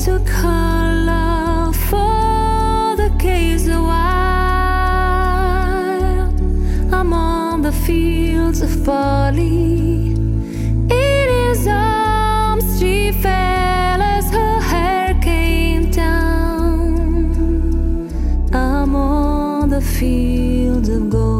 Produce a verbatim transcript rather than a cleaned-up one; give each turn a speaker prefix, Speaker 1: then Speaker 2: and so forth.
Speaker 1: took her love for the caves a while. I'm on the fields of barley. In his arms she fell as her hair came down. I'm on the fields of gold.